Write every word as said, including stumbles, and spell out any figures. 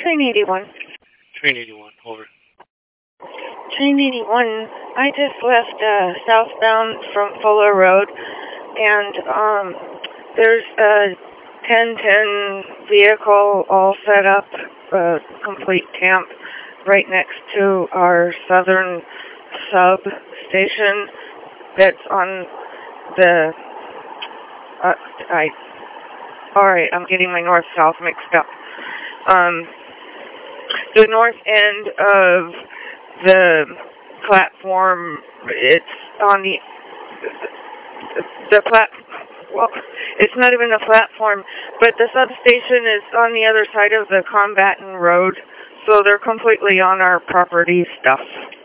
Train eighty-one. Train eighty-one, over. Train eighty-one, I just left uh, southbound from Fuller Road, and um, there's a ten ten vehicle all set up, a complete camp, right next to our southern substation that's on the, uh, I, alright, I'm getting my north-south mixed up. Um, the north end of the platform, it's on the, the plat, well, it's not even a platform, but the substation is on the other side of the Combatant Road, so they're completely on our property stuff.